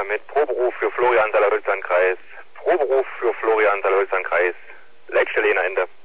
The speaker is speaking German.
Lena mit Proberuf für Florian Sallerholzern-Kreis. Proberuf für Florian Sallerholzern-Kreis. Letzte Lena Ende.